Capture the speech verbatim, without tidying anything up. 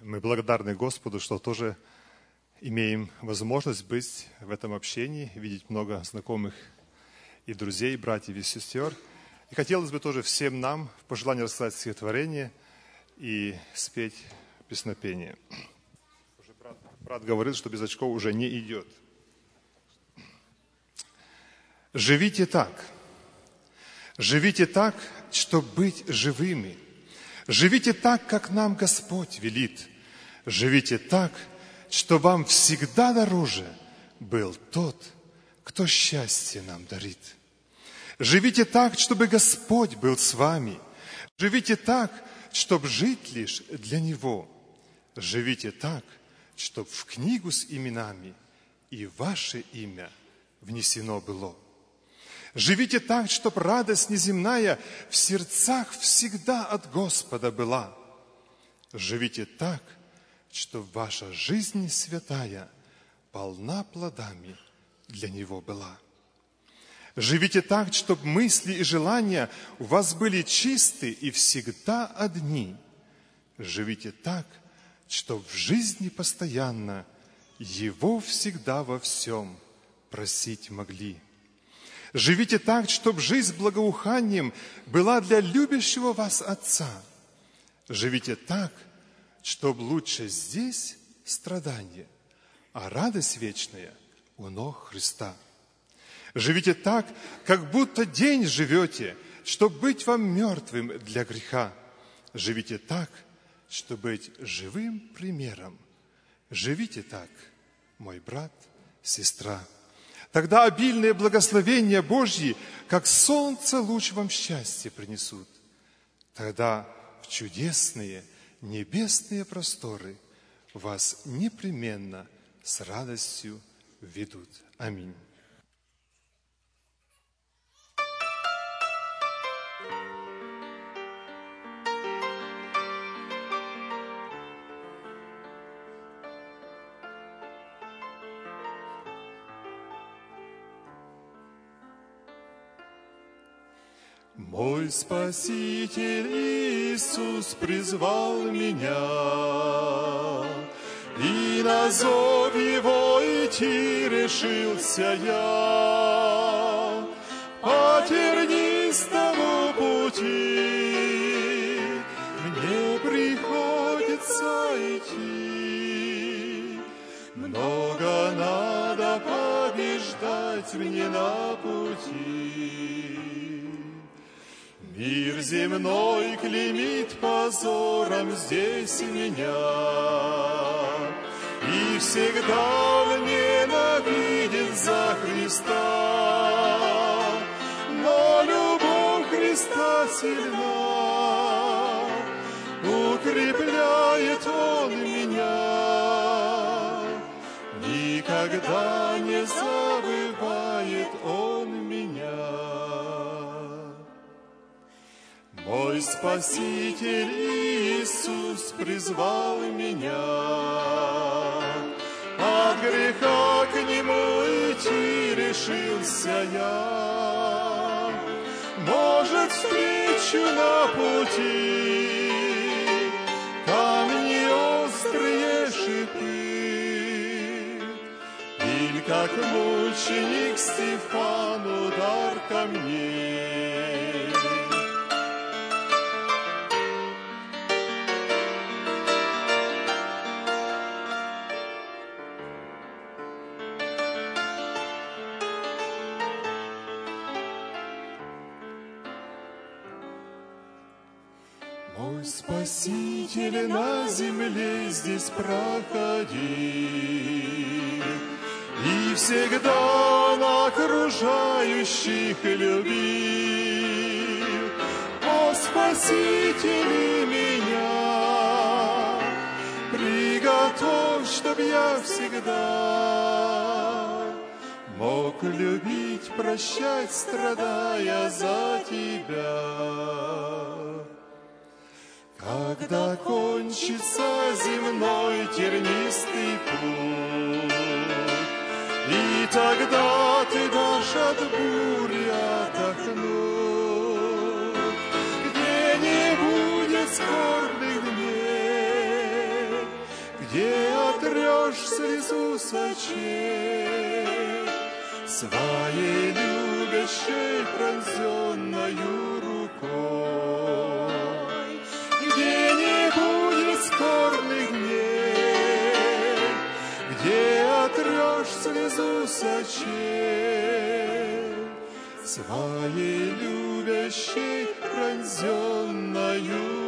Мы благодарны Господу, что тоже имеем возможность быть в этом общении, видеть много знакомых и друзей, братьев и сестер. И хотелось бы тоже всем нам в пожелании рассказать стихотворение и спеть песнопение. Уже брат, брат говорит, что без очков уже не идет. Живите так. Живите так, чтобы быть живыми. Живите так, как нам Господь велит. Живите так, что вам всегда дороже был тот, кто счастье нам дарит. Живите так, чтобы Господь был с вами. Живите так, чтобы жить лишь для Него. Живите так, чтобы в книгу с именами и ваше имя внесено было. Живите так, чтоб радость неземная в сердцах всегда от Господа была. Живите так, чтоб ваша жизнь святая полна плодами для Него была. Живите так, чтоб мысли и желания у вас были чисты и всегда одни. Живите так, чтоб в жизни постоянно Его всегда во всем просить могли. Живите так, чтоб жизнь благоуханием была для любящего вас Отца. Живите так, чтоб лучше здесь страдание, а радость вечная у ног Христа. Живите так, как будто день живете, чтоб быть вам мертвым для греха. Живите так, чтоб быть живым примером. Живите так, мой брат, сестра. Тогда обильные благословения Божьи, как солнце, луч вам счастье принесут. Тогда в чудесные небесные просторы вас непременно с радостью ведут. Аминь. Мой Спаситель Иисус призвал меня, и на зов Его идти решился я. По тернистому пути мне приходится идти. Много надо побеждать мне на пути. Мир земной клеймит позором здесь меня, и всегда он ненавидит за Христа. Но любовь Христа сильна, укрепляет Он меня. Никогда не забывает Он меня. Мой Спаситель Иисус призвал меня, от греха к Нему идти решился я. Может, встречу на пути камни острые шипы, или как мученик Стефан удар камней. Мой Спаситель на земле здесь проходил, и всегда Он окружающих любил. О, Спаситель, меня приготовь, чтоб я всегда мог любить, прощать, страдая за Тебя. Когда кончится земной тернистый путь, и тогда ты дашь от бури отдохнуть, где не будет скорбных дней, где отрешь слезу с очей, своей любящей пронзенною рукой, где не будет скорбных дней, где отрешь слезу с очей, своей любящей пронзенною